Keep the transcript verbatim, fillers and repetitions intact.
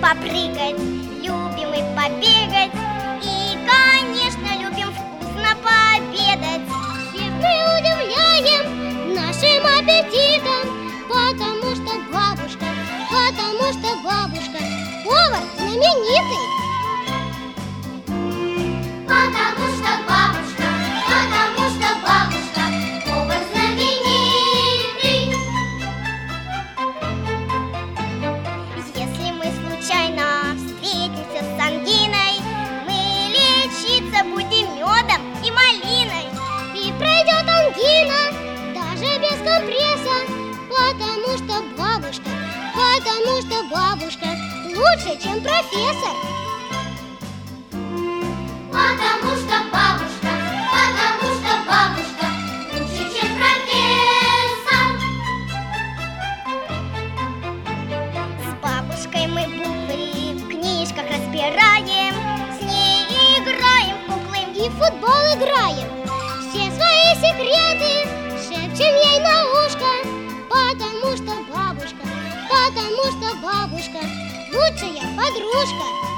попрыгать, любим и побегать, и, конечно, любим вкусно пообедать. Всех мы удивляем нашим аппетитом, потому что бабушка, потому что бабушка повар знаменитый. Потому что бабушка, потому что бабушка повар знаменитый. Если мы случайно встретимся с ангиной, мы лечиться будем медом и малиной. И пройдет ангина даже без компресса, потому что бабушка, потому что бабушка лучше, чем профессор. Потому что бабушка, потому что бабушка лучше, чем профессор. С бабушкой мы буквы в книжках разбираем, с ней играем в куклы И в футбол играем. Все свои секреты шепчем ей на ушко, потому что бабушка, потому что бабушка лучшая подружка.